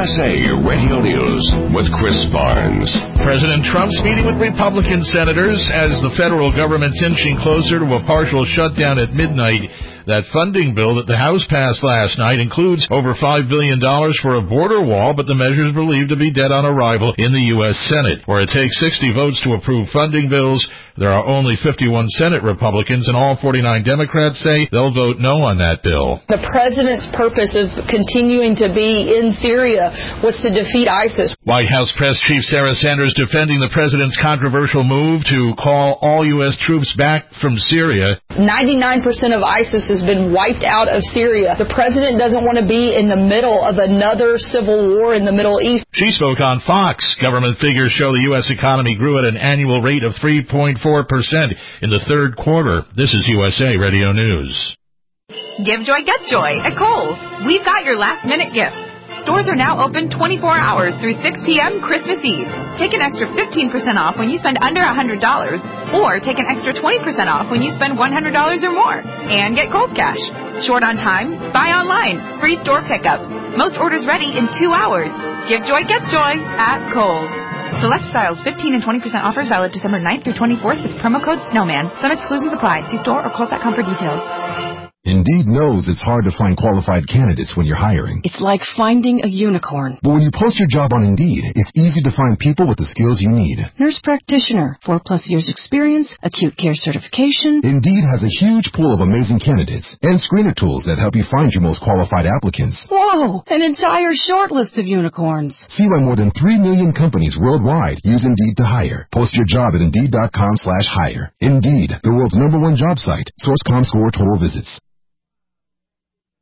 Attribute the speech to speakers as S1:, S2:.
S1: USA Radio News with Chris Barnes.
S2: President Trump's meeting with Republican senators as the federal government's inching closer to a partial shutdown at midnight. That funding bill that the House passed last night includes over $5 billion for a border wall, but the measure is believed to be dead on arrival in the U.S. Senate, where it takes 60 votes to approve funding bills. There are only 51 Senate Republicans, and all 49 Democrats say they'll vote no on that bill.
S3: The president's purpose of continuing to be in Syria was to defeat ISIS.
S2: White House Press Chief Sarah Sanders defending the president's controversial move to call all U.S. troops back from Syria.
S3: 99% of ISIS has been wiped out of Syria. The president doesn't want to be in the middle of another civil war in the Middle East.
S2: She spoke on Fox. Government figures show the U.S. economy grew at an annual rate of 3.4% in the third quarter. This is USA Radio News.
S4: Give joy, get joy at Kohl's. We've got your last-minute gifts. Stores are now open 24 hours through 6 p.m. Christmas Eve. Take an extra 15% off when you spend under $100, or take an extra 20% off when you spend $100 or more. And get Kohl's Cash. Short on time? Buy online. Free store pickup. Most orders ready in 2 hours. Give joy, get joy at Kohl's. Select styles, 15 and 20% offers valid December 9th through 24th with promo code SNOWMAN. Some exclusions apply. See store or Kohl's.com for details.
S5: Indeed knows it's hard to find qualified candidates when you're hiring.
S6: It's like finding a unicorn.
S5: But when you post your job on Indeed, it's easy to find people with the skills you need.
S6: Nurse practitioner, 4+ years experience, acute care certification.
S5: Indeed has a huge pool of amazing candidates and screener tools that help you find your most qualified applicants.
S6: Whoa, an entire short list of unicorns.
S5: See why more than 3 million companies worldwide use Indeed to hire. Post your job at Indeed.com/hire. Indeed, the world's #1 job site. Source.com score total visits.